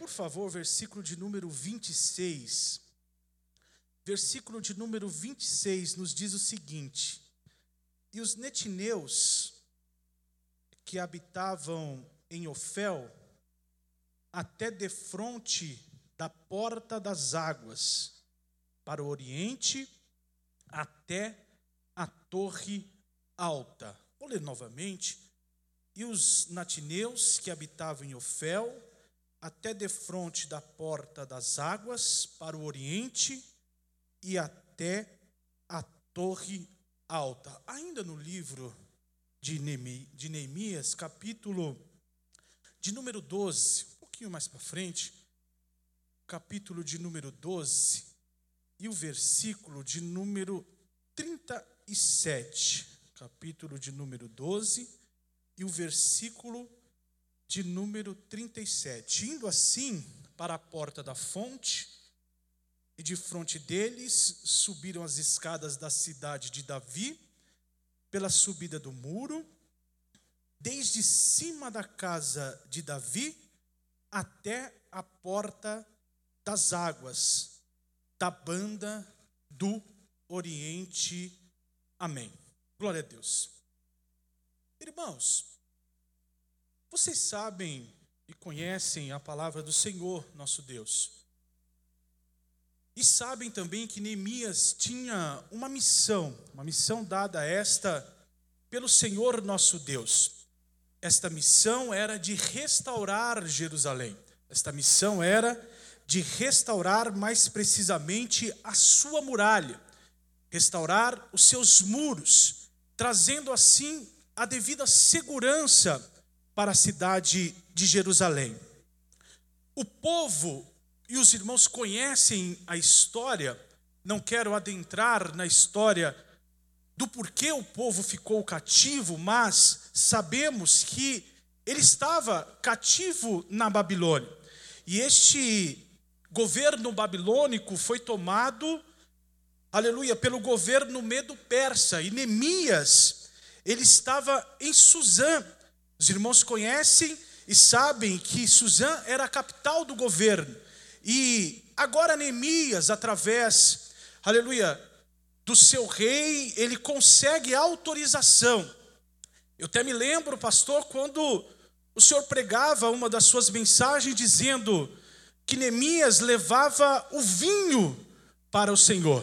por favor, versículo de número 26. Versículo de número 26 nos diz o seguinte: e os netineus que habitavam em Ofel, até defronte da porta das águas, para o oriente, até a torre alta. Vou ler novamente. E os natineus que habitavam em Ofel, até defronte da porta das águas, para o oriente, e até a torre alta. Ainda no livro de Neemias, capítulo de número 12, um pouquinho mais para frente, capítulo de número 12, e o versículo de número 37. Capítulo de número 12, e o versículo de número 37. Indo assim para a porta da fonte, e de frente deles subiram as escadas da cidade de Davi, pela subida do muro, desde cima da casa de Davi, até a porta das águas, da banda do oriente. Amém. Glória a Deus. Irmãos, vocês sabem e conhecem a palavra do Senhor, nosso Deus. E sabem também que Neemias tinha uma missão dada a esta pelo Senhor, nosso Deus. Esta missão era de restaurar Jerusalém. Esta missão era de restaurar mais precisamente a sua muralha, restaurar os seus muros, trazendo assim a devida segurança para a cidade de Jerusalém. O povo e os irmãos conhecem a história, não quero adentrar na história do porquê o povo ficou cativo, mas sabemos que ele estava cativo na Babilônia. E este governo babilônico foi tomado, aleluia, pelo governo medo-persa. E Neemias, ele estava em Suzã. Os irmãos conhecem e sabem que Suzã era a capital do governo. E agora Neemias, através, aleluia, do seu rei, ele consegue autorização. Eu até me lembro, pastor, quando o senhor pregava uma das suas mensagens dizendo que Neemias levava o vinho para o Senhor,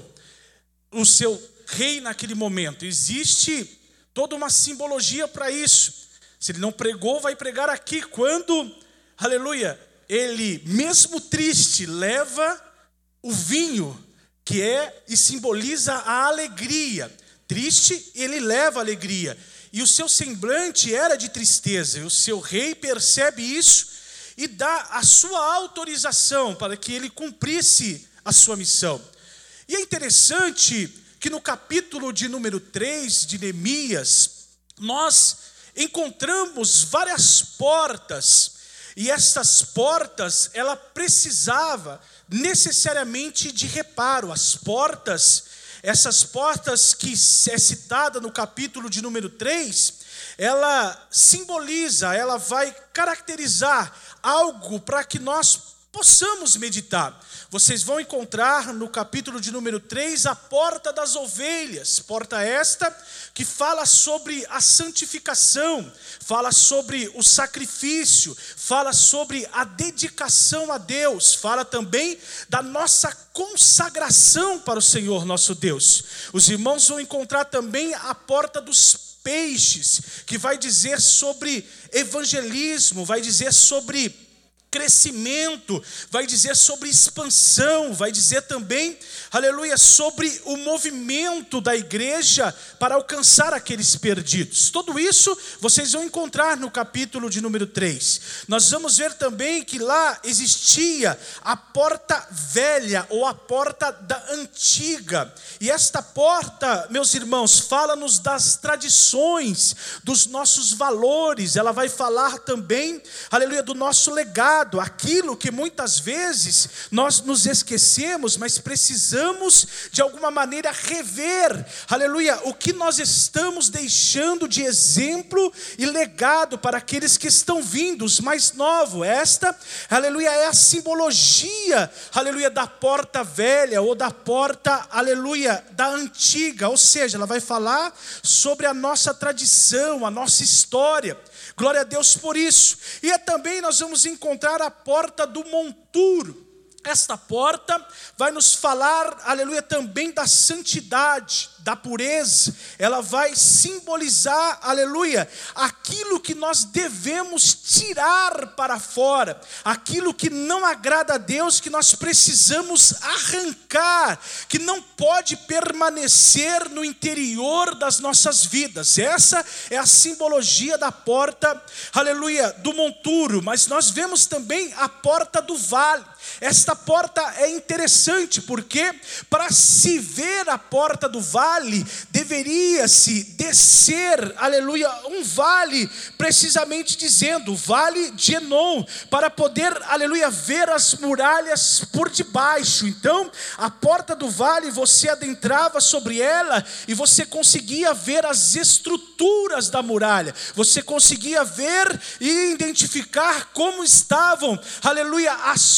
o seu rei naquele momento. Existe toda uma simbologia para isso. Se ele não pregou, vai pregar aqui quando, aleluia, ele, mesmo triste, leva o vinho, que é e simboliza a alegria. Triste, ele leva a alegria. E o seu semblante era de tristeza. E o seu rei percebe isso e dá a sua autorização para que ele cumprisse a sua missão. E é interessante que no capítulo de número 3 de Neemias, nós encontramos várias portas. E essas portas, ela precisava necessariamente de reparo. As portas, essas portas que é citada no capítulo de número 3, ela simboliza, ela vai caracterizar algo para que nós possamos meditar. Vocês vão encontrar no capítulo de número 3 a porta das ovelhas, porta esta que fala sobre a santificação, fala sobre o sacrifício, fala sobre a dedicação a Deus, fala também da nossa consagração para o Senhor nosso Deus. Os irmãos vão encontrar também a porta dos peixes, que vai dizer sobre evangelismo, vai dizer sobre crescimento, vai dizer sobre expansão, vai dizer também, aleluia, sobre o movimento da igreja para alcançar aqueles perdidos. Tudo isso vocês vão encontrar no capítulo de número 3. Nós vamos ver também que lá existia a porta velha ou a porta da antiga. E esta porta, meus irmãos, fala-nos das tradições, dos nossos valores. Ela vai falar também, aleluia, do nosso legado. legado, aquilo que muitas vezes nós nos esquecemos, mas precisamos de alguma maneira rever, aleluia, o que nós estamos deixando de exemplo e legado para aqueles que estão vindo, os mais novos. Esta, aleluia, é a simbologia, aleluia, da porta velha ou da porta, aleluia, da antiga, ou seja, ela vai falar sobre a nossa tradição, a nossa história. Glória a Deus por isso. E também nós vamos encontrar a porta do monturo. Esta porta vai nos falar, aleluia, também da santidade, da pureza. Ela vai simbolizar, aleluia, aquilo que nós devemos tirar para fora, aquilo que não agrada a Deus, que nós precisamos arrancar, que não pode permanecer no interior das nossas vidas. Essa é a simbologia da porta, aleluia, do monturo. Mas nós vemos também a porta do vale. Esta porta é interessante porque para se ver a porta do vale, deveria-se descer, aleluia, um vale, precisamente dizendo, o vale de Enom, para poder, aleluia, ver as muralhas por debaixo. Então, a porta do vale, você adentrava sobre ela e você conseguia ver as estruturas da muralha, você conseguia ver e identificar como estavam, aleluia,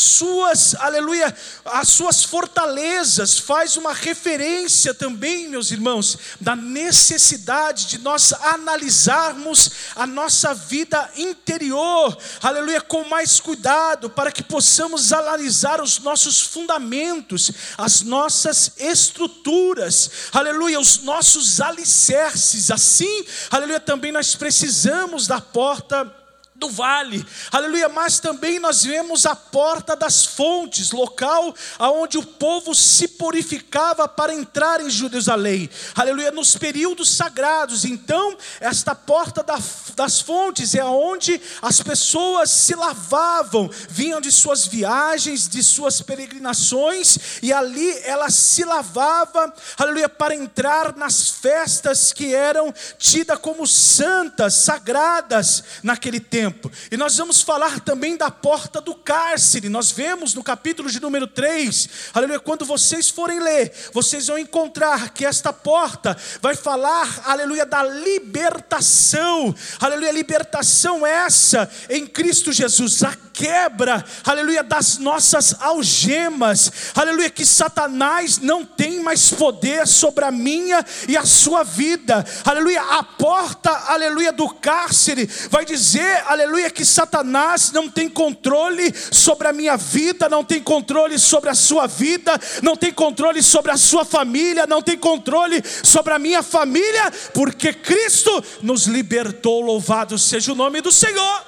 aleluia, as suas fortalezas. Faz uma referência também, meus irmãos, da necessidade de nós analisarmos a nossa vida interior, aleluia, com mais cuidado, para que possamos analisar os nossos fundamentos, as nossas estruturas, aleluia, os nossos alicerces. Assim, aleluia, também nós precisamos da porta do vale, aleluia. Mas também nós vemos a porta das fontes, local onde o povo se purificava para entrar em Jerusalém, aleluia, nos períodos sagrados. Então, esta porta das fontes é onde as pessoas se lavavam, vinham de suas viagens, de suas peregrinações, e ali ela se lavava, aleluia, para entrar nas festas que eram tidas como santas, sagradas naquele tempo. E nós vamos falar também da porta do cárcere. Nós vemos no capítulo de número 3, aleluia, quando vocês forem ler, vocês vão encontrar que esta porta vai falar, aleluia, da libertação, aleluia, libertação essa em Cristo Jesus, a quebra, aleluia, das nossas algemas, aleluia, que Satanás não tem mais poder sobre a minha e a sua vida, aleluia. A porta, aleluia, do cárcere vai dizer, aleluia, que Satanás não tem controle sobre a minha vida, não tem controle sobre a sua vida, não tem controle sobre a sua família, não tem controle sobre a minha família, porque Cristo nos libertou. Louvado seja o nome do Senhor,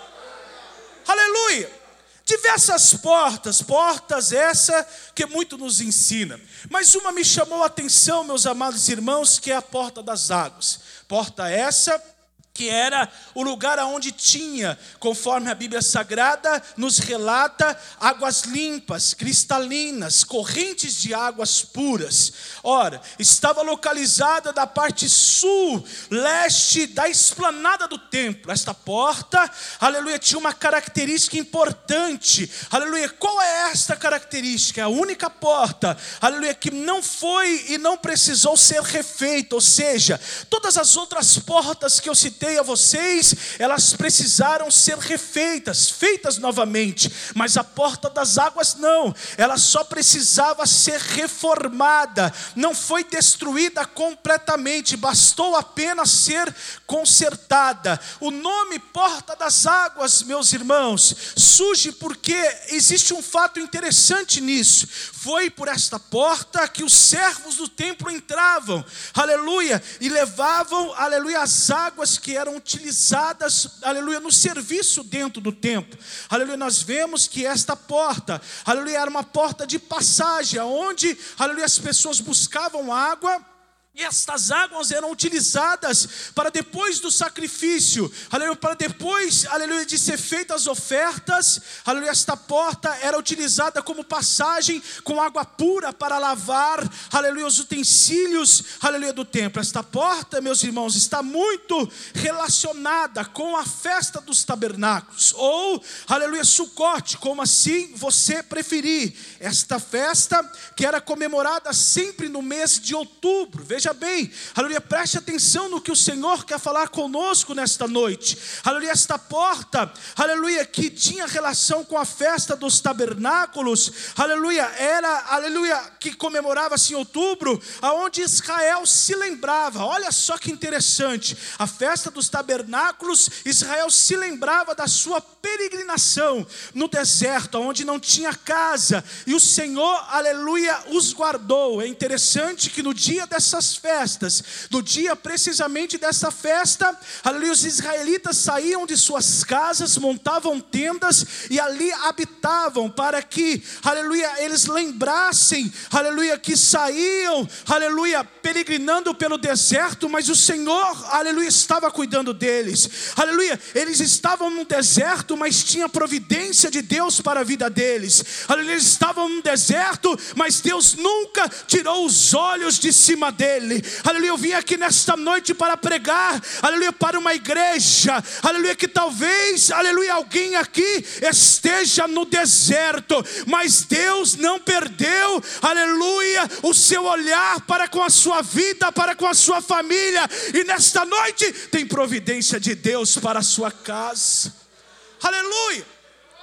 aleluia. Diversas portas essa que muito nos ensina, mas uma me chamou a atenção, meus amados irmãos, que é a porta das águas. Porta essa que era o lugar onde tinha, conforme a Bíblia Sagrada nos relata, águas limpas, cristalinas, correntes de águas puras. Ora, estava localizada da parte sul, leste da esplanada do templo. Esta porta, aleluia, tinha uma característica importante, aleluia. Qual é esta característica? É a única porta, aleluia, que não foi e não precisou ser refeita, ou seja, todas as outras portas que eu citei a vocês, elas precisaram ser refeitas, feitas novamente, mas a porta das águas não, ela só precisava ser reformada, não foi destruída completamente, bastou apenas ser consertada. O nome porta das águas, meus irmãos, surge porque existe um fato interessante nisso. Foi por esta porta que os servos do templo entravam, aleluia, e levavam, aleluia, as águas que eram utilizadas, aleluia, no serviço dentro do templo. Aleluia, nós vemos que esta porta, aleluia, era uma porta de passagem, onde, aleluia, as pessoas buscavam água E estas águas eram utilizadas para depois do sacrifício, aleluia, para depois, aleluia, de ser feitas as ofertas, aleluia, esta porta era utilizada como passagem com água pura para lavar, aleluia, os utensílios, aleluia, do templo. Esta porta, meus irmãos, está muito relacionada com a festa dos tabernáculos, ou, aleluia, Sucote, como assim você preferir. Esta festa que era comemorada sempre no mês de outubro. Veja bem, aleluia, preste atenção no que o Senhor quer falar conosco nesta noite. Aleluia, esta porta, aleluia, que tinha relação com a festa dos tabernáculos, aleluia, era, aleluia, que comemorava-se em outubro, aonde Israel se lembrava. Olha só que interessante, a festa dos tabernáculos, Israel se lembrava da sua peregrinação no deserto, onde não tinha casa, e o Senhor, aleluia, os guardou. É interessante que no dia dessas festas, no dia precisamente dessa festa, aleluia, os israelitas saíam de suas casas, montavam tendas e ali habitavam, para que, aleluia, eles lembrassem, aleluia, que saíam, aleluia, peregrinando pelo deserto, mas o Senhor, aleluia, estava cuidando deles, aleluia, eles estavam no deserto, mas tinha providência de Deus para a vida deles, aleluia, eles estavam no deserto, mas Deus nunca tirou os olhos de cima dele. Aleluia, eu vim aqui nesta noite para pregar, aleluia, para uma igreja, aleluia, que talvez, aleluia, alguém aqui esteja no deserto, mas Deus não perdeu, aleluia, o seu olhar para com a sua vida, para com a sua família, e nesta noite tem providência de Deus para a sua casa, aleluia.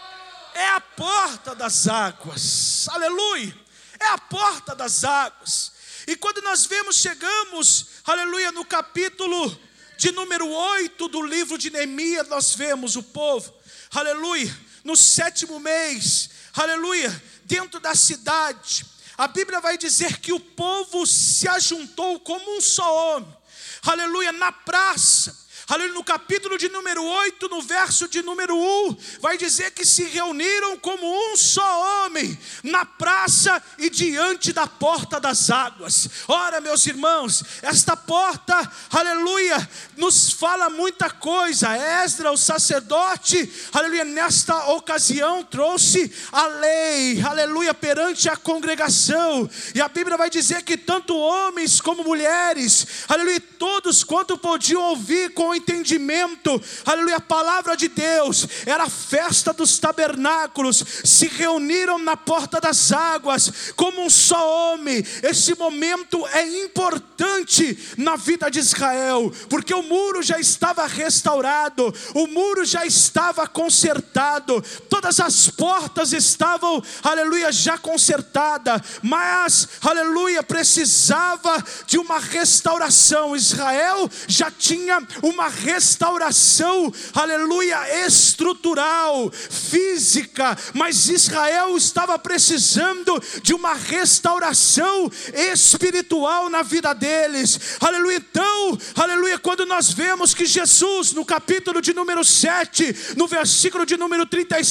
É a porta das águas, aleluia, é a porta das águas. E quando nós chegamos, aleluia, no capítulo de número 8 do livro de Neemias, nós vemos o povo, aleluia, no 7º mês, aleluia, dentro da cidade, a Bíblia vai dizer que o povo se ajuntou como um só homem, aleluia, na praça. Aleluia, no capítulo de número 8, no verso de número 1, vai dizer que se reuniram como um só homem, na praça e diante da porta das águas. Ora, meus irmãos, esta porta, aleluia, nos fala muita coisa. Esdras, o sacerdote, aleluia, nesta ocasião trouxe a lei, aleluia, perante a congregação. E a Bíblia vai dizer que tanto homens como mulheres, aleluia, todos quanto podiam ouvir com entendimento, aleluia, a palavra de Deus, era a festa dos tabernáculos, se reuniram na porta das águas, como um só homem. Esse momento é importante na vida de Israel, porque o muro já estava restaurado, o muro já estava consertado, todas as portas estavam, aleluia, já consertadas, mas, aleluia, precisava de uma restauração. Israel já tinha uma restauração, aleluia, estrutural, física, mas Israel estava precisando de uma restauração espiritual na vida deles, aleluia. Então, aleluia, quando nós vemos que Jesus, no capítulo de número 7, no versículo de número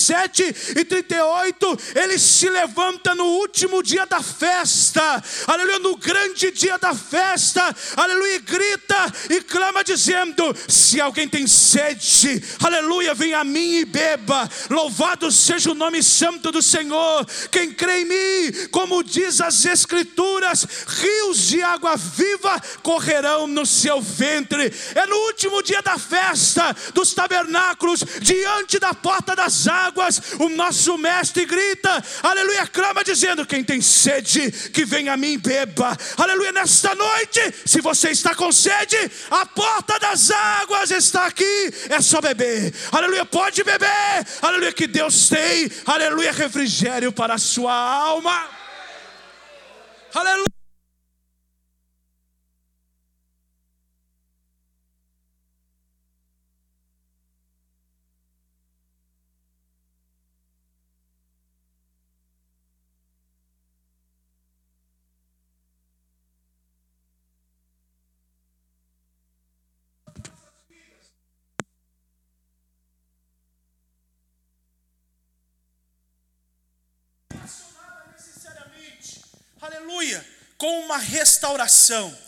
37 e 38, ele se levanta no último dia da festa, aleluia, no grande dia da festa, aleluia, grita e clama dizendo: se alguém tem sede, aleluia, vem a mim e beba. Louvado seja o nome santo do Senhor. Quem crê em mim, como diz as Escrituras, rios de água viva correrão no seu ventre. É no último dia da festa dos tabernáculos, diante da porta das águas, o nosso mestre grita, aleluia, clama dizendo: quem tem sede, que vem a mim e beba. Aleluia, nesta noite, se você está com sede, a porta das águas está aqui, é só beber, aleluia, pode beber, aleluia, que Deus tem, aleluia, refrigério para a sua alma, aleluia. Necessariamente, aleluia, com uma restauração,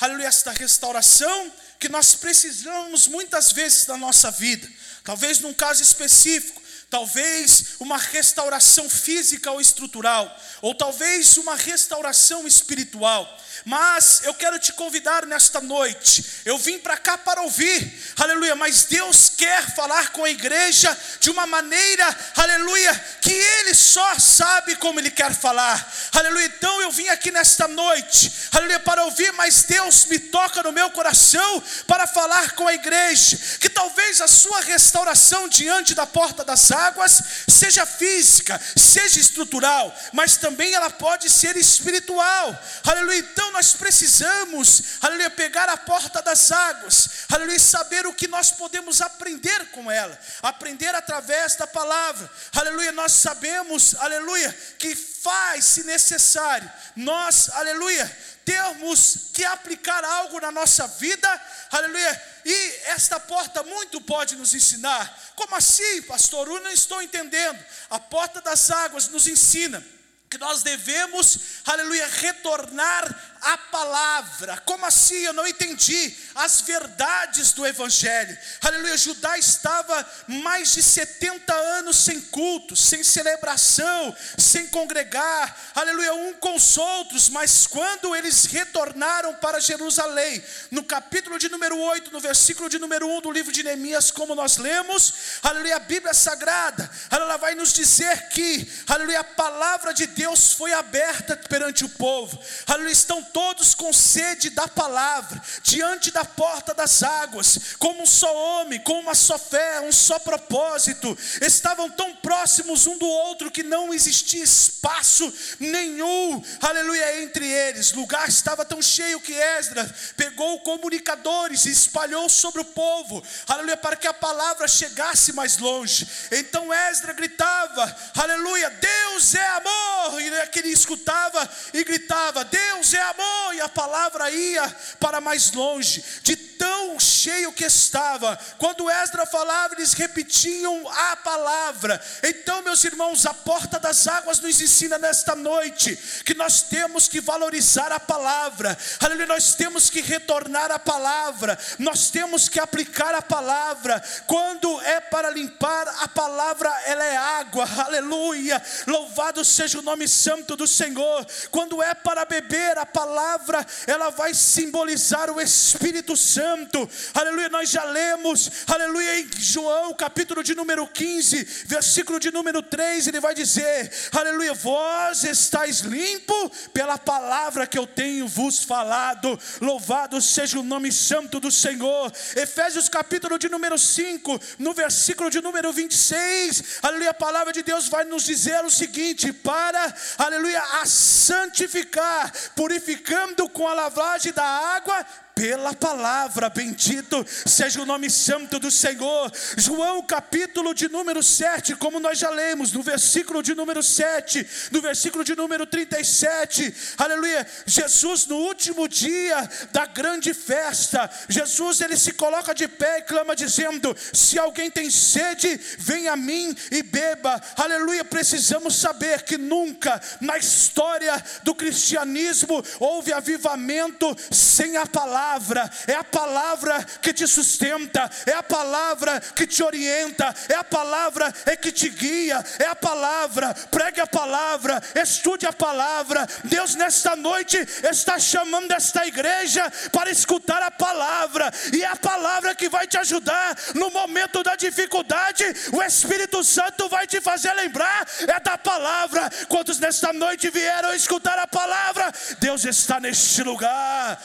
aleluia, esta restauração que nós precisamos muitas vezes na nossa vida. Talvez num caso específico, talvez uma restauração física ou estrutural, ou talvez uma restauração espiritual. Mas eu quero te convidar nesta noite. Eu vim para cá para ouvir, aleluia, mas Deus quer falar com a igreja de uma maneira, aleluia, que Ele só sabe como Ele quer falar, aleluia. Então eu vim aqui nesta noite, aleluia, para ouvir, mas Deus me toca no meu coração para falar com a igreja, que talvez a sua restauração diante da porta das águas seja física, seja estrutural, mas também ela pode ser espiritual, aleluia. Então nós precisamos, aleluia, pegar a porta das águas, aleluia, saber o que nós podemos aprender com ela, aprender através da palavra, aleluia. Nós sabemos, aleluia, que faz, se necessário, nós, aleluia, temos que aplicar algo na nossa vida, aleluia, e esta porta muito pode nos ensinar. Como assim, pastor? Eu não estou entendendo. A porta das águas nos ensina que nós devemos, aleluia, retornar a palavra. Como assim? Eu não entendi as verdades do evangelho. Aleluia, Judá estava mais de 70 anos sem culto, sem celebração, sem congregar, aleluia, um com os outros. Mas quando eles retornaram para Jerusalém, no capítulo de número 8, no versículo de número 1 do livro de Neemias, como nós lemos, aleluia, a Bíblia Sagrada, ela vai nos dizer que, aleluia, a palavra de Deus foi aberta perante o povo, aleluia. Estão todos com sede da palavra, diante da porta das águas, como um só homem, com uma só fé, um só propósito. Estavam tão próximos um do outro que não existia espaço nenhum, aleluia, entre eles. O lugar estava tão cheio que Esdras pegou comunicadores e espalhou sobre o povo, aleluia, para que a palavra chegasse mais longe. Então Esdras gritava, aleluia, Deus é amor, e aquele escutava e gritava, Deus é amor, e a palavra ia para mais longe, de tão cheio que estava. Quando Esdras falava, eles repetiam a palavra. Então, meus irmãos, a porta das águas nos ensina nesta noite que nós temos que valorizar a palavra, aleluia, nós temos que retornar a palavra, nós temos que aplicar a palavra. Quando é para limpar, a palavra ela é água, aleluia, louvado seja o nome santo do Senhor. Quando é para beber, a palavra ela vai simbolizar o Espírito Santo, aleluia. Nós já lemos, aleluia, em João capítulo de número 15, versículo de número 3, ele vai dizer, aleluia, vós estáis limpo pela palavra que eu tenho vos falado, louvado seja o nome santo do Senhor. Efésios capítulo de número 5, no versículo de número 26, aleluia, a palavra de Deus vai nos dizer o seguinte, para, aleluia, a santificar, purificando com a lavagem da água pela palavra, bendito seja o nome santo do Senhor. João capítulo de número 7, como nós já lemos, no versículo de número 7, no versículo de número 37, aleluia, Jesus no último dia da grande festa, Jesus ele se coloca de pé e clama dizendo, se alguém tem sede, venha a mim e beba, aleluia. Precisamos saber que nunca na história do cristianismo houve avivamento sem a palavra. É a palavra que te sustenta, é a palavra que te orienta, é a palavra que te guia, é a palavra. Pregue a palavra, estude a palavra. Deus nesta noite está chamando esta igreja para escutar a palavra, e é a palavra que vai te ajudar no momento da dificuldade. O Espírito Santo vai te fazer lembrar, é da palavra. Quantos nesta noite vieram escutar a palavra? Deus está neste lugar.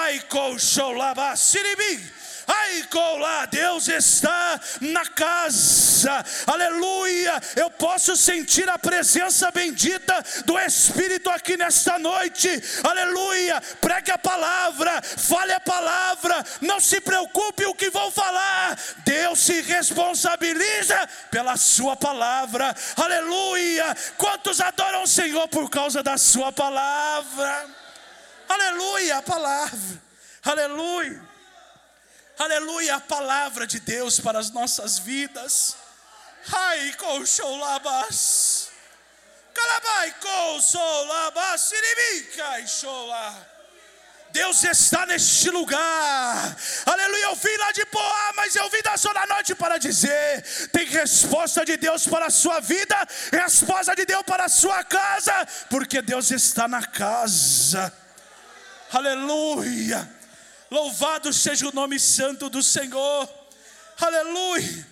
Deus está na casa, aleluia. Eu posso sentir a presença bendita do Espírito aqui nesta noite, aleluia. Pregue a palavra, fale a palavra, não se preocupe o que vão falar, Deus se responsabiliza pela sua palavra, aleluia. Quantos adoram o Senhor por causa da sua palavra? Aleluia, a palavra, aleluia, aleluia, a palavra de Deus para as nossas vidas. Ai, colcholabas, calabai, colsolabas, siribica e chola. Deus está neste lugar. Aleluia, eu vim lá de Poá, mas eu vim da Zona Norte para dizer: tem resposta de Deus para a sua vida, resposta de Deus para a sua casa, porque Deus está na casa. Aleluia, louvado seja o nome santo do Senhor. Aleluia.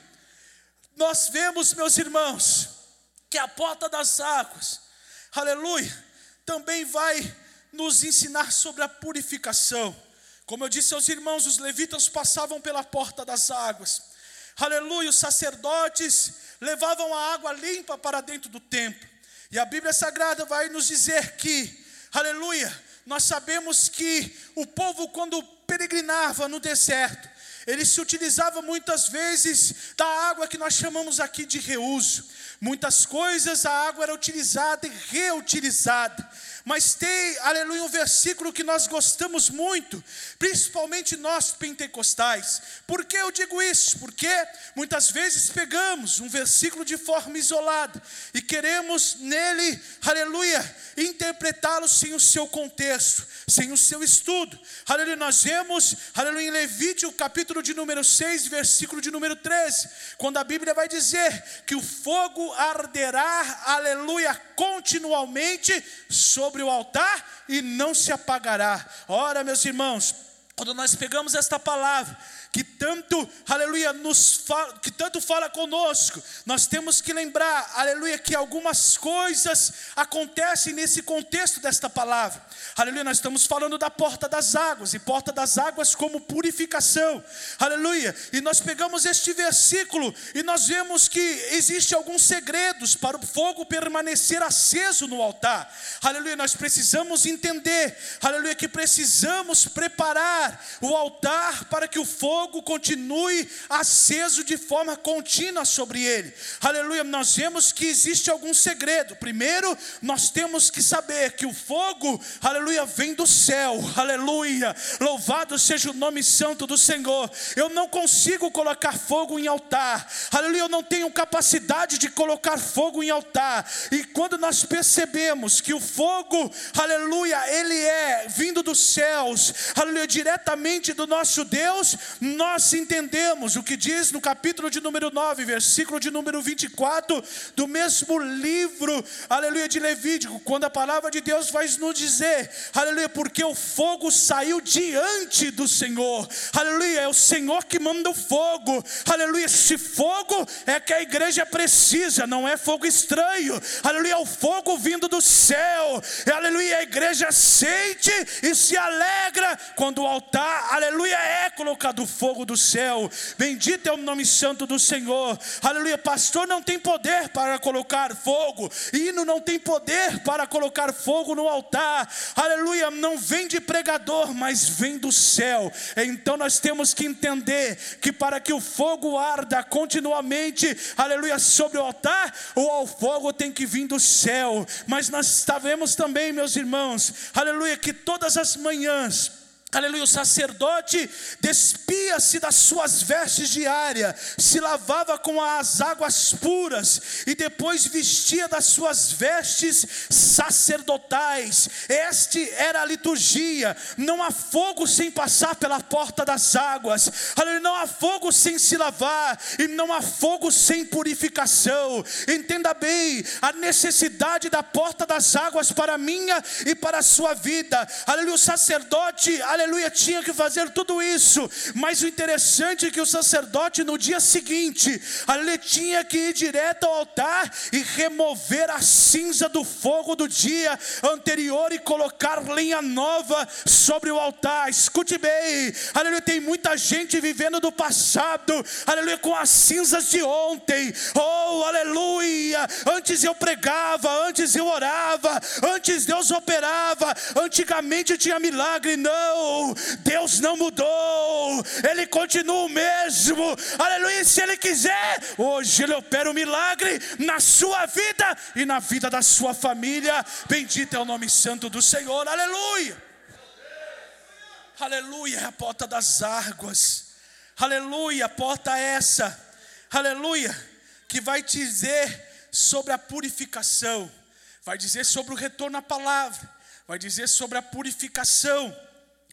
Nós vemos, meus irmãos, que a porta das águas, aleluia, também vai nos ensinar sobre a purificação. Como eu disse aos irmãos, os levitas passavam pela porta das águas. Aleluia, os sacerdotes levavam a água limpa para dentro do templo. E a Bíblia Sagrada vai nos dizer que, aleluia, nós sabemos que o povo, quando peregrinava no deserto, ele se utilizava muitas vezes da água que nós chamamos aqui de reuso. Muitas coisas a água era utilizada e reutilizada. Mas tem, aleluia, um versículo que nós gostamos muito, principalmente nós pentecostais. Por que eu digo isso? Porque muitas vezes pegamos um versículo de forma isolada e queremos nele, aleluia, interpretá-lo sem o seu contexto, sem o seu estudo. Aleluia, nós vemos, aleluia, em Levítico, capítulo de número 6, versículo de número 13, quando a Bíblia vai dizer que o fogo arderá, aleluia, continuamente sobre o altar e não se apagará. Ora, meus irmãos, quando nós pegamos esta palavra, que tanto, aleluia, que tanto fala conosco, nós temos que lembrar, aleluia, que algumas coisas acontecem nesse contexto desta palavra. Aleluia, nós estamos falando da porta das águas, e porta das águas como purificação. Aleluia, e nós pegamos este versículo e nós vemos que existem alguns segredos para o fogo permanecer aceso no altar. Aleluia, nós precisamos entender, aleluia, que precisamos preparar o altar para que o fogo continue aceso de forma contínua sobre ele. Aleluia, nós vemos que existe algum segredo. Primeiro, nós temos que saber que o fogo, aleluia, vem do céu. Aleluia, louvado seja o nome santo do Senhor. Eu não consigo colocar fogo em altar. Aleluia, eu não tenho capacidade de colocar fogo em altar. E quando nós percebemos que o fogo, aleluia, ele é vindo dos céus, aleluia, diretamente do nosso Deus, nós entendemos o que diz no capítulo de número 9, versículo de número 24, do mesmo livro, aleluia, de Levítico, quando a palavra de Deus vai nos dizer, aleluia, porque o fogo saiu diante do Senhor. Aleluia, é o Senhor que manda o fogo. Aleluia, esse fogo é que a igreja precisa, não é fogo estranho. Aleluia, é o fogo vindo do céu. Aleluia, a igreja sente e se alegra quando o altar, aleluia, é colocado fogo do céu. Bendito é o nome santo do Senhor. Aleluia, pastor não tem poder para colocar fogo, hino não tem poder para colocar fogo no altar. Aleluia, não vem de pregador, mas vem do céu. Então nós temos que entender que para que o fogo arda continuamente, aleluia, sobre o altar, o fogo tem que vir do céu. Mas nós sabemos também, meus irmãos, aleluia, que todas as manhãs, aleluia, o sacerdote despia-se das suas vestes diárias, se lavava com as águas puras e depois vestia das suas vestes sacerdotais. Este era a liturgia. Não há fogo sem passar pela porta das águas. Aleluia, não há fogo sem se lavar e não há fogo sem purificação. Entenda bem a necessidade da porta das águas para a minha e para a sua vida. Aleluia, o sacerdote, aleluia, tinha que fazer tudo isso, mas o interessante é que o sacerdote no dia seguinte, aleluia, tinha que ir direto ao altar e remover a cinza do fogo do dia anterior e colocar lenha nova sobre o altar. Escute bem, aleluia, tem muita gente vivendo do passado, aleluia, com as cinzas de ontem. Oh, aleluia, antes eu pregava, antes eu orava, antes Deus operava, antigamente tinha milagre. Não, Deus não mudou, Ele continua o mesmo. Aleluia, se Ele quiser, hoje Ele opera um milagre na sua vida e na vida da sua família. Bendito é o nome santo do Senhor. Aleluia, aleluia, é a porta das águas. Aleluia, a porta é essa, aleluia, que vai dizer sobre a purificação, vai dizer sobre o retorno à palavra, vai dizer sobre a purificação.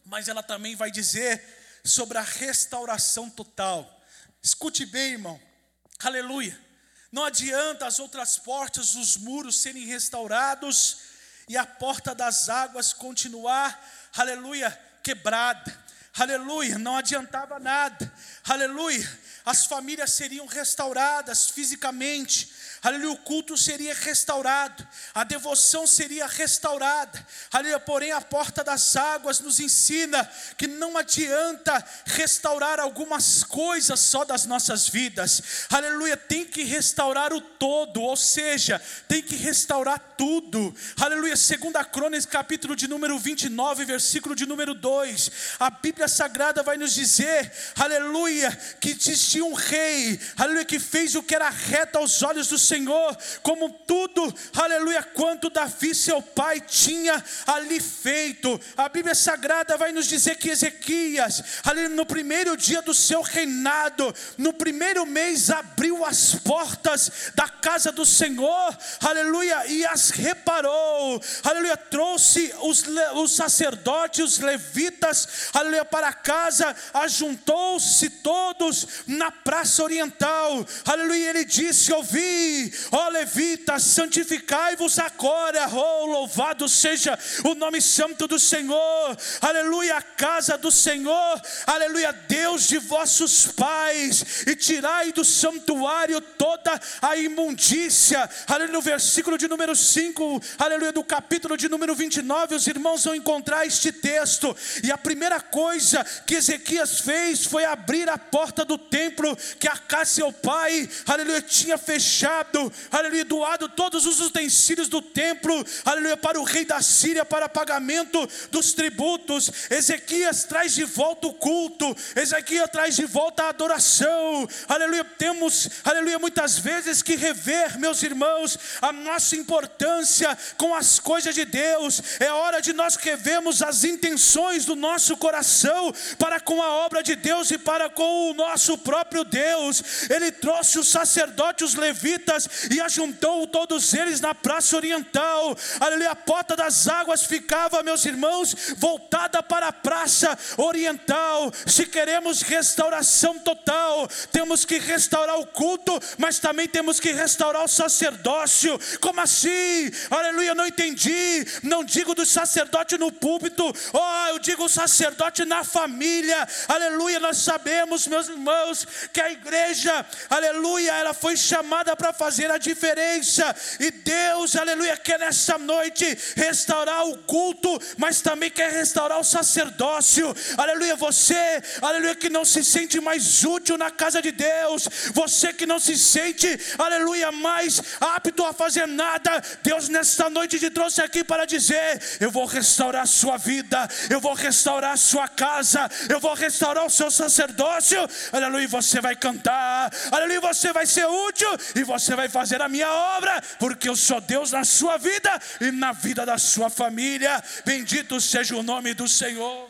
mas ela também vai dizer sobre a restauração total. Escute bem, irmão, aleluia. Não adianta as outras portas, os muros serem restaurados e a porta das águas continuar, aleluia, quebrada. Aleluia, não adiantava nada. Aleluia, as famílias seriam restauradas fisicamente. Aleluia, o culto seria restaurado, a devoção seria restaurada. Aleluia, porém a porta das águas nos ensina que não adianta restaurar algumas coisas só das nossas vidas. Aleluia, tem que restaurar o todo, ou seja, tem que restaurar tudo. Aleluia, 2 Crônicas, capítulo de número 29, versículo de número 2. A Bíblia Sagrada vai nos dizer, aleluia, que existia um rei, aleluia, que fez o que era reto aos olhos do Senhor, como tudo, aleluia, quanto Davi seu pai tinha ali feito. A Bíblia Sagrada vai nos dizer que Ezequias, aleluia, no primeiro dia do seu reinado, no primeiro mês, abriu as portas da casa do Senhor, aleluia, e as reparou, aleluia, trouxe os sacerdotes, os levitas, aleluia, para casa, ajuntou-se todos na praça oriental, aleluia, ele disse: ouvi, ó levitas, santificai-vos agora, oh louvado seja o nome santo do Senhor, aleluia, a casa do Senhor, aleluia, Deus de vossos pais, e tirai do santuário toda a imundícia. Aleluia, no versículo de número 5, aleluia, do capítulo de número 29, os irmãos vão encontrar este texto, e a primeira coisa que Ezequias fez foi abrir a porta do templo, que Acás seu pai, aleluia, tinha fechado, aleluia, doado todos os utensílios do templo, aleluia, para o rei da Síria, para pagamento dos tributos. Ezequias traz de volta o culto, Ezequias traz de volta a adoração, aleluia. Temos, aleluia, muitas vezes que rever, meus irmãos, a nossa importância com as coisas de Deus. É hora de nós revermos as intenções do nosso coração para com a obra de Deus e para com o nosso próprio Deus. Ele trouxe os sacerdotes, os levitas, e ajuntou todos eles na praça oriental. Aleluia, a porta das águas ficava, meus irmãos, voltada para a praça oriental. Se queremos restauração total, temos que restaurar o culto, mas também temos que restaurar o sacerdócio. Como assim? Aleluia, não entendi. Não digo do sacerdote no púlpito, eu digo o sacerdote na família. Aleluia, nós sabemos, meus irmãos, que a igreja, aleluia, ela foi chamada para fazer a diferença, e Deus, aleluia, quer nessa noite restaurar o culto, mas também quer restaurar o sacerdócio. Aleluia, você, aleluia, que não se sente mais útil na casa de Deus, você que não se sente, aleluia, mais apto a fazer nada, Deus nesta noite te trouxe aqui para dizer: eu vou restaurar a sua vida, eu vou restaurar a sua casa, eu vou restaurar o seu sacerdócio. Aleluia, você vai cantar, aleluia, você vai ser útil e você vai fazer a minha obra, porque eu sou Deus na sua vida e na vida da sua família. Bendito seja o nome do Senhor.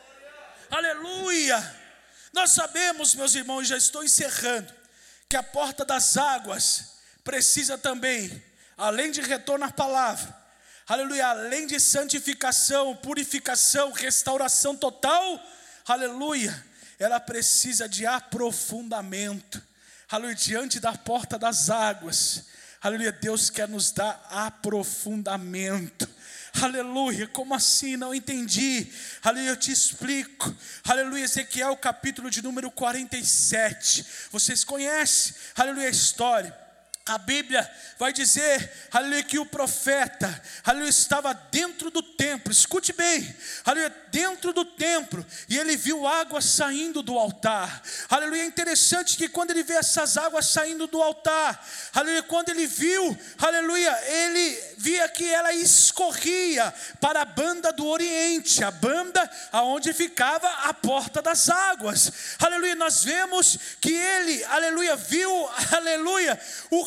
Aleluia. Nós sabemos, meus irmãos, já estou encerrando, que a porta das águas precisa também, além de retorno à palavra, aleluia, além de santificação, purificação, restauração total, aleluia, ela precisa de aprofundamento. Aleluia, diante da porta das águas, aleluia, Deus quer nos dar aprofundamento. Aleluia, como assim? Não entendi. Aleluia, eu te explico. Aleluia, Ezequiel capítulo de número 47. Vocês conhecem, aleluia, a história. A Bíblia vai dizer, aleluia, que o profeta, aleluia, estava dentro do templo. Escute bem, aleluia, dentro do templo, e ele viu águas saindo do altar. Aleluia, é interessante que quando ele vê essas águas saindo do altar, aleluia, quando ele viu, aleluia, ele via que ela escorria para a banda do oriente, a banda aonde ficava a porta das águas. Aleluia, nós vemos que ele, aleluia, viu, aleluia, o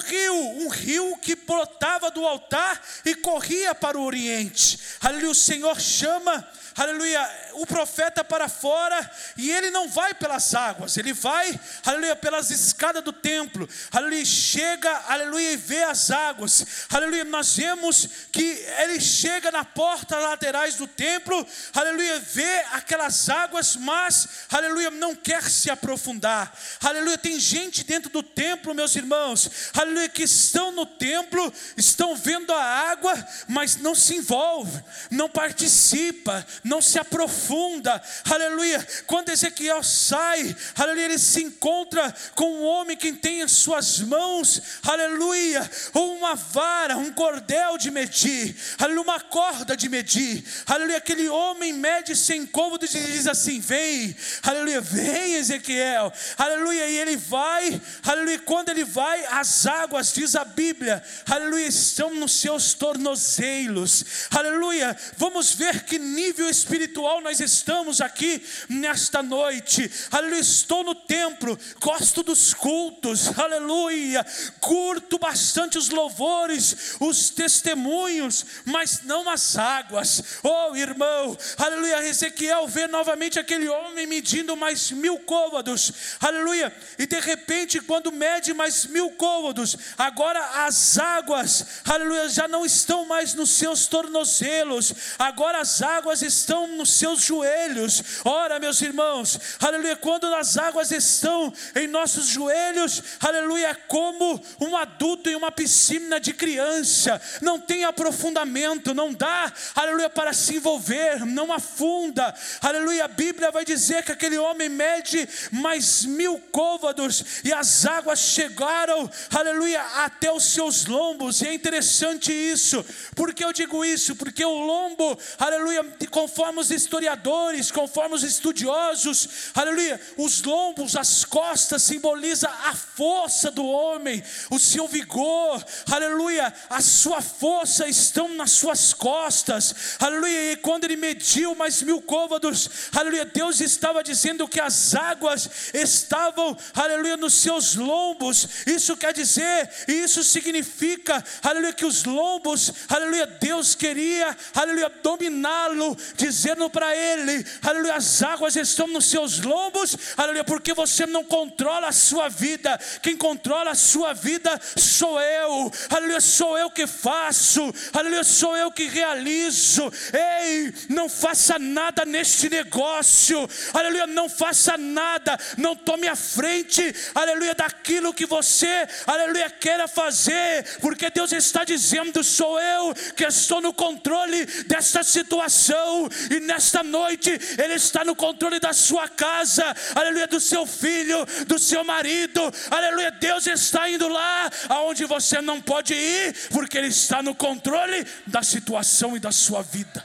um rio que brotava do altar e corria para o oriente. Aleluia, o Senhor chama, aleluia, o profeta para fora, e ele não vai pelas águas, ele vai, aleluia, pelas escadas do templo. Aleluia, chega, aleluia, e vê as águas. Aleluia, nós vemos que ele chega na porta laterais do templo, aleluia, vê aquelas águas, mas, aleluia, não quer se aprofundar. Aleluia, tem gente dentro do templo, meus irmãos, aleluia, que estão no templo, estão vendo a água, mas não se envolve, não participa, não se aprofunda. Aleluia, quando Ezequiel sai, aleluia, ele se encontra com um homem que tem em suas mãos, aleluia, uma vara, um cordel de medir, aleluia, uma corda de medir. Aleluia, aquele homem mede sem côvados e diz assim: vem, aleluia, vem Ezequiel, aleluia, e ele vai, aleluia, quando ele vai, as águas, diz a Bíblia, aleluia, estão nos seus tornozelos. Aleluia, vamos ver que nível espiritual nós estamos aqui nesta noite. Aleluia, estou no templo, gosto dos cultos, aleluia, curto bastante os louvores, os testemunhos, mas não as águas. Oh irmão, aleluia, Ezequiel vê novamente aquele homem medindo mais 1000 côvados, aleluia, e de repente quando mede mais 1000 côvados, agora as águas, aleluia, já não estão mais nos seus tornozelos, agora as águas estão nos seus joelhos. Ora, meus irmãos, aleluia, quando as águas estão em nossos joelhos, aleluia, é como um adulto em uma piscina de criança, não tem aprofundamento, não dá, aleluia, para se envolver, não afunda. Aleluia, a Bíblia vai dizer que aquele homem mede mais 1000 côvados e as águas chegaram, aleluia, até os seus lombos. E é interessante isso. Por que eu digo isso? Porque o lombo, aleluia, conforme os historiadores, conforme os estudiosos, aleluia, os lombos, as costas simbolizam a força do homem, o seu vigor, aleluia, a sua força estão nas suas costas, aleluia. E quando ele mediu mais 1000 côvados, aleluia, Deus estava dizendo que as águas estavam, aleluia, nos seus lombos. Isso quer dizer, e isso significa, aleluia, que os lombos, aleluia, Deus queria, aleluia, dominá-lo, dizendo para ele, aleluia, as águas estão nos seus lombos, aleluia, porque você não controla a sua vida, quem controla a sua vida sou eu, aleluia, sou eu que faço, aleluia, sou eu que realizo. Ei, não faça nada neste negócio, aleluia, não faça nada, não tome a frente, aleluia, daquilo que você, aleluia, queira fazer, porque Deus está dizendo: sou eu que estou no controle desta situação, e nesta noite Ele está no controle da sua casa, aleluia, do seu filho, do seu marido, aleluia. Deus está indo lá aonde você não pode ir, porque Ele está no controle da situação e da sua vida.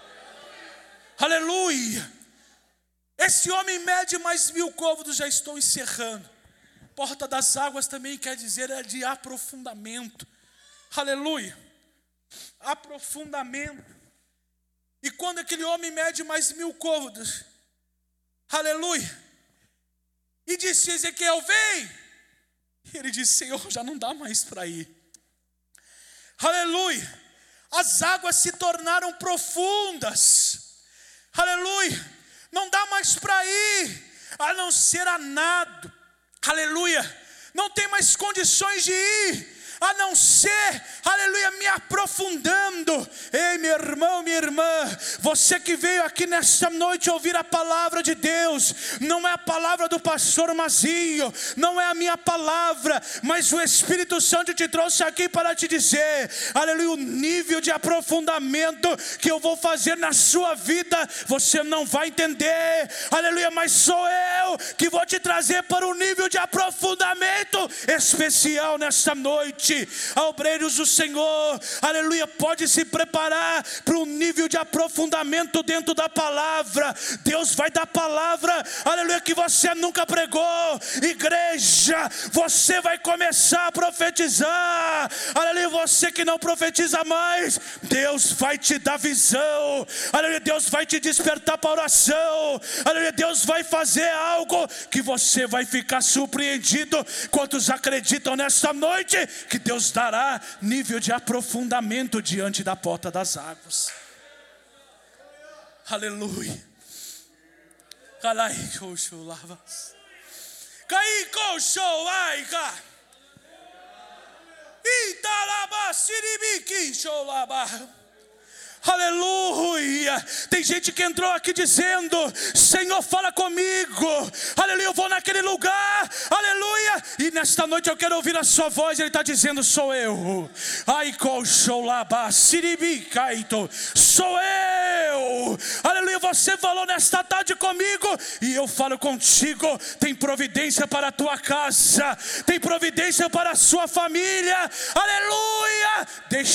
Aleluia. Esse homem mede mais 1000 côvados, já estou encerrando. Porta das águas também quer dizer é de aprofundamento. Aleluia. Aprofundamento. E quando aquele homem mede mais 1000 côvados, aleluia, e disse: Ezequiel, vem. E ele disse: Senhor, já não dá mais para ir. Aleluia. As águas se tornaram profundas. Aleluia. Não dá mais para ir, a não ser a nado. Aleluia. Não tem mais condições de ir, a não ser, aleluia, me aprofundando. Ei, meu irmão, minha irmã, você que veio aqui nesta noite ouvir a palavra de Deus, não é a palavra do pastor Mazinho, não é a minha palavra, mas o Espírito Santo te trouxe aqui para te dizer, aleluia, o nível de aprofundamento que eu vou fazer na sua vida, você não vai entender, aleluia, mas sou eu que vou te trazer para um nível de aprofundamento especial nesta noite. Obreiros do Senhor, aleluia, pode se preparar para um nível nível de aprofundamento dentro da palavra. Deus vai dar palavra, aleluia, que você nunca pregou. Igreja, você vai começar a profetizar. Aleluia, você que não profetiza mais, Deus vai te dar visão. Aleluia, Deus vai te despertar para oração. Aleluia, Deus vai fazer algo que você vai ficar surpreendido. Quantos acreditam nesta noite que Deus dará nível de aprofundamento diante da porta das águas? Aleluia. Aleluia. Tem gente que entrou aqui dizendo: Senhor, fala comigo. Aleluia, eu vou naquele lugar. Aleluia. E nesta noite eu quero ouvir a sua voz. Ele está dizendo: sou eu. Sou eu. Aleluia, você falou nesta tarde comigo e eu falo contigo. Tem providência para a tua casa, tem providência para a sua família. Aleluia.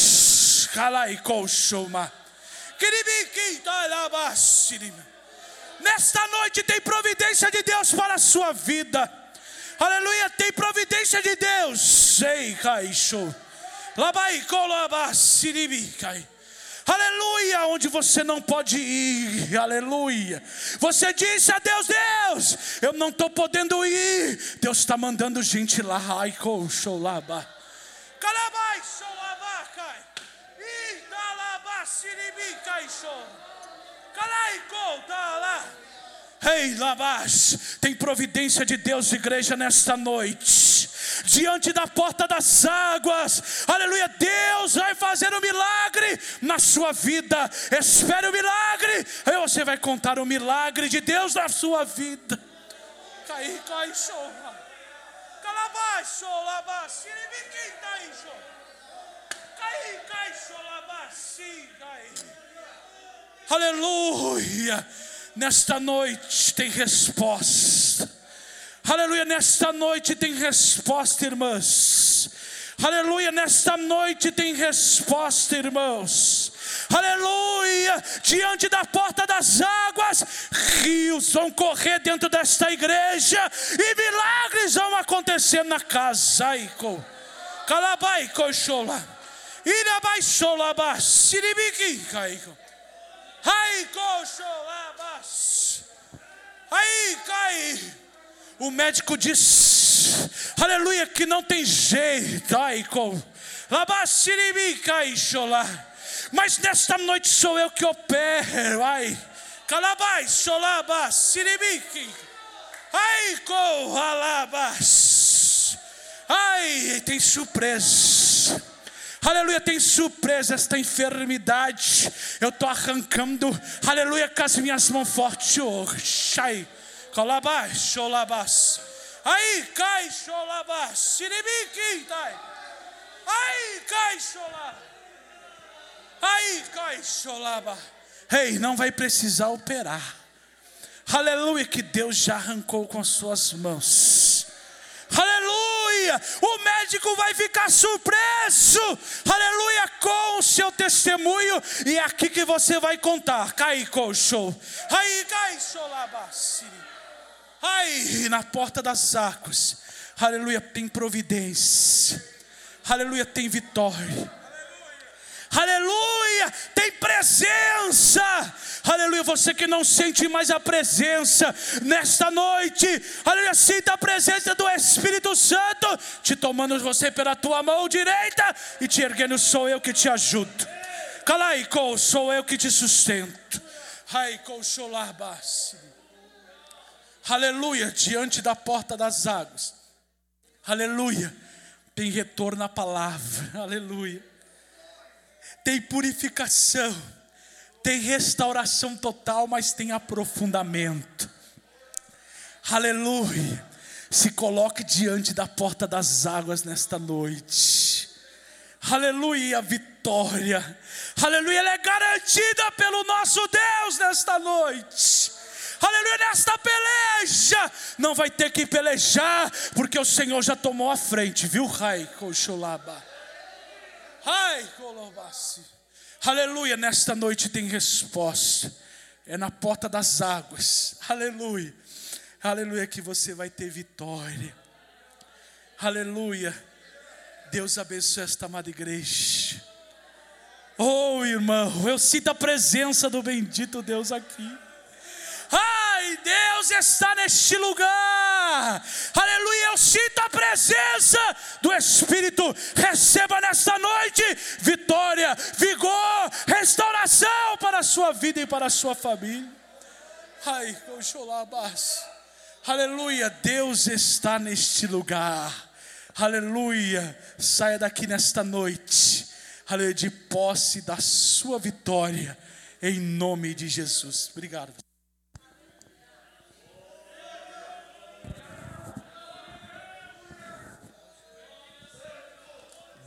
Nesta noite tem providência de Deus para a sua vida. Aleluia, tem providência de Deus. Aleluia, onde você não pode ir. Aleluia. Você disse a Deus: Deus, eu não estou podendo ir. Deus está mandando gente lá. Ei, Labás, tem providência de Deus, igreja, nesta noite. Diante da porta das águas, aleluia, Deus vai fazer um milagre na sua vida. Espere o milagre, aí você vai contar o milagre de Deus na sua vida. Aleluia. Nesta noite tem resposta. Aleluia, nesta noite tem resposta, irmãs. Aleluia, nesta noite tem resposta, irmãos. Aleluia, diante da porta das águas, rios vão correr dentro desta igreja e milagres vão acontecer na casa. O médico diz, aleluia, que não tem jeito. Mas nesta noite sou eu que opero. Tem surpresa. Aleluia, tem surpresa. Esta enfermidade eu estou arrancando, aleluia, com as minhas mãos fortes hoje. Ei, não vai precisar operar. Aleluia, que Deus já arrancou com as suas mãos. Aleluia, o médico vai ficar surpreso, aleluia, com o seu testemunho. E é aqui que você vai contar. Na porta das águas, aleluia, tem providência. Aleluia, tem vitória. Aleluia, tem presença. Aleluia, você que não sente mais a presença, nesta noite, aleluia, sinta a presença do Espírito Santo te tomando você pela tua mão direita e te erguendo. Sou eu que te ajudo. Sou eu que te sustento. Aleluia, diante da porta das águas, aleluia, tem retorno à palavra. Aleluia, tem purificação, tem restauração total, mas tem aprofundamento. Aleluia. Se coloque diante da porta das águas nesta noite. Aleluia, a vitória, aleluia, ela é garantida pelo nosso Deus nesta noite. Aleluia, nesta peleja não vai ter que pelejar, porque o Senhor já tomou a frente, viu? Aleluia, nesta noite tem resposta. É na porta das águas. Aleluia. Aleluia, que você vai ter vitória. Aleluia. Deus abençoe esta amada igreja. Oh, irmão, eu sinto a presença do bendito Deus aqui. Ai, Deus está neste lugar. Aleluia, eu sinto a presença do Espírito. Receba nesta noite vitória, vigor, restauração para a sua vida e para a sua família. Ai, aleluia, Deus está neste lugar. Aleluia, saia daqui nesta noite, aleluia, de posse da sua vitória, em nome de Jesus. Obrigado.